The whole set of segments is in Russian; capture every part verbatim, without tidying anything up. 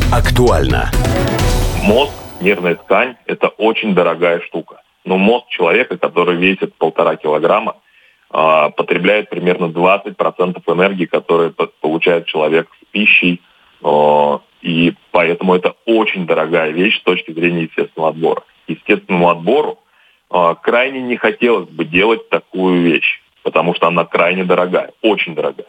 Актуально. Мозг, нервная ткань – это очень дорогая штука. Но мозг человека, который весит полтора килограмма, э, потребляет примерно двадцать процентов энергии, которую получает человек с пищей. Э, и поэтому это очень дорогая вещь с точки зрения естественного отбора. Естественному отбору э, крайне не хотелось бы делать такую вещь, потому что она крайне дорогая, очень дорогая.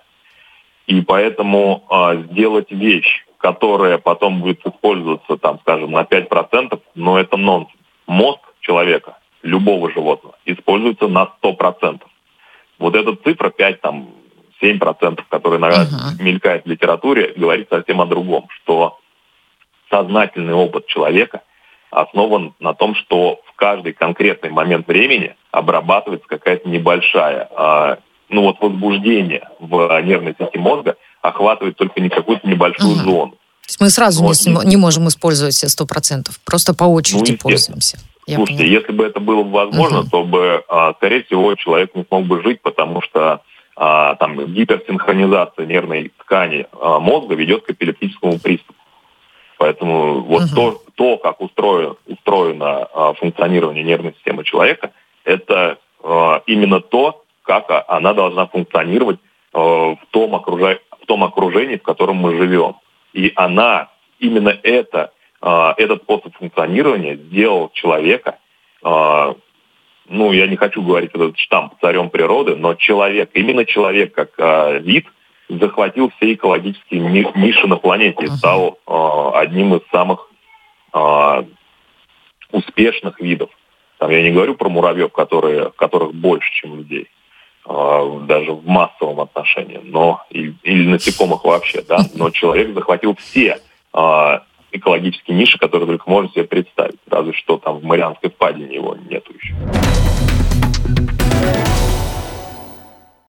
И поэтому э, сделать вещь, которая потом будет использоваться, там, скажем, на пять процентов, но это нонсенс. Мозг человека, любого животного, используется на сто процентов. Вот эта цифра пять, там, семь процентов, которая uh-huh. мелькает в литературе, говорит совсем о другом, что сознательный опыт человека основан на том, что в каждый конкретный момент времени обрабатывается какая-то небольшая, э, ну вот возбуждение в нервной системе мозга охватывает только не какую-то небольшую uh-huh. зону. То есть мы сразу вот, не, не можем использовать все сто процентов, просто по очереди ну, пользуемся. Слушайте, если бы это было возможно, uh-huh. то бы, скорее всего, человек не смог бы жить, потому что а, там гиперсинхронизация нервной ткани а, мозга ведет к эпилептическому приступу. Поэтому вот uh-huh. то, то, как устроено, устроено а, функционирование нервной системы человека, это а, именно то, как она должна функционировать а, в, том окружа... в том окружении, в котором мы живем. И она, именно это, а, этот способ функционирования сделал человека, а, ну, я не хочу говорить этот штамп царем природы, но человек, именно человек как а, вид, захватил все экологические ниши на планете и стал э, одним из самых э, успешных видов. Там я не говорю про муравьев, которые, которых больше, чем людей, э, даже в массовом отношении, но и, или насекомых вообще, да. Но человек захватил все э, экологические ниши, которые только можно себе представить. Разве что там в Марианской впадине его нету еще.